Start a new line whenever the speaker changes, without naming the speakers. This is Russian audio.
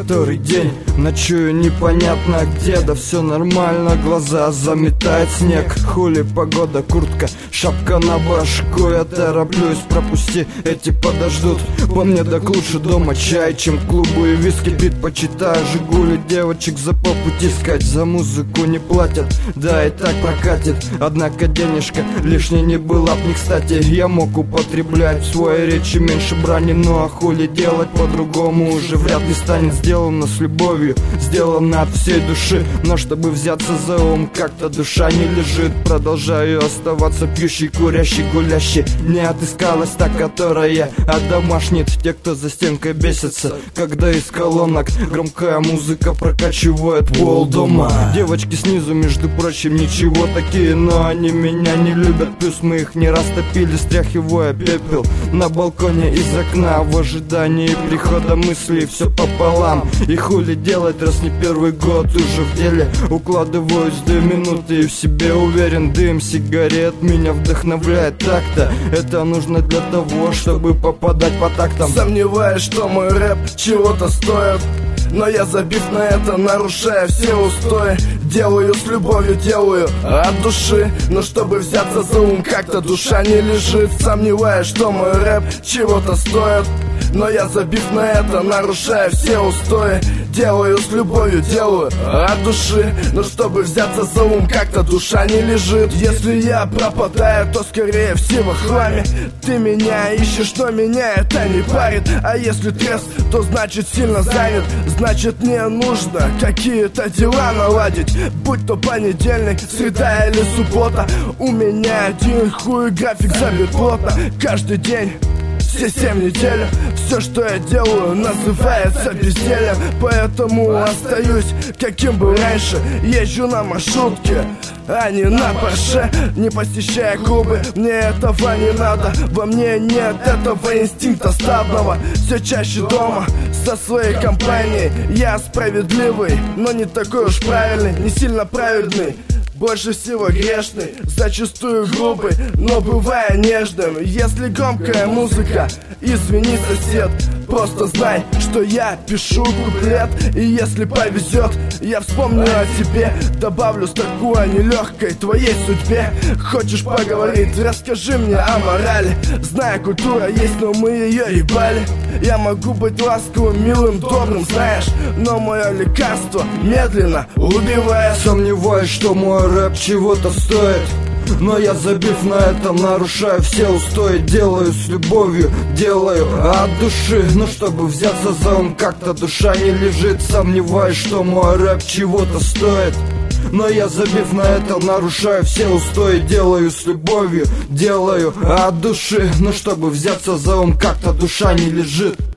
который день. Ночую непонятно где, да все нормально, глаза заметает снег. Хули погода, куртка, шапка на башку. Я тороплюсь, пропусти, эти подождут. По мне так лучше дома чай, чем клубу и виски. Предпочитаю Жигули, девочек за попу тискать. За музыку не платят, да и так прокатит. Однако денежка лишней не была б не кстати. Я мог употреблять в своей речи меньше брани, ну а хули делать по-другому уже вряд ли станет. Сделано с любовью, сделано от всей души. Но чтобы взяться за ум, как-то душа не лежит. Продолжаю оставаться пьющий, курящий, гулящий. Не отыскалась та, которая одомашнит. Те, кто за стенкой бесится, когда из колонок громкая музыка прокачивает пол дома. Девочки снизу, между прочим, ничего такие, но они меня не любят. Плюс мы их не растопили, стряхивая пепел на балконе из окна в ожидании прихода мыслей. Все пополам, и хули делать, раз не первый год уже в деле. Укладываюсь 2 минуты и в себе уверен. Дым сигарет меня вдохновляет так-то. Это нужно для того, чтобы попадать по тактам.
Сомневаюсь, что мой рэп чего-то стоит, но я, забив на это, нарушая все устои, делаю с любовью, делаю от души. Но чтобы взяться за ум, как-то душа не лежит. Сомневаюсь, что мой рэп чего-то стоит, но я, забив на это, нарушая все устои, делаю с любовью, делаю от души. Но чтобы взяться за ум, как-то душа не лежит. Если я пропадаю, то скорее всего в хламе. Ты меня ищешь, но меня это не парит. А если трезв, то значит сильно занят. Значит мне нужно какие-то дела наладить. Будь то понедельник, среда или суббота. У меня один хуй, график забит плотно. Каждый день, все 7 недель, все, что я делаю, называется бездельем. Поэтому остаюсь, каким был раньше. Езжу на маршрутке, а не на Порше. Не посещая клубы, мне этого не надо. Во мне нет этого инстинкта стадного. Все чаще дома, со своей компанией. Я справедливый, но не такой уж правильный. Не сильно праведный, больше всего грешный, зачастую грубый, но бывая нежным. Если громкая музыка, извини, сосед, просто знай, что я пишу куплет. И если повезет, я вспомню о тебе, добавлю строку о нелегкой твоей судьбе. Хочешь поговорить, расскажи мне о морали. Знаю, культура есть, но мы ее ебали. Я могу быть ласковым, милым, добрым, знаешь, но мое лекарство медленно убивает.
Сомневаюсь, что мой рэп чего-то стоит, но я, забив на этом, нарушаю все устои. Делаю с любовью, делаю от души. Но чтобы взяться за ум, как-то душа не лежит. Сомневаюсь, что мой рэп чего-то стоит, но я, забив на это, нарушаю все устои. Делаю с любовью, делаю от души. Но чтобы взяться за ум, как-то душа не лежит.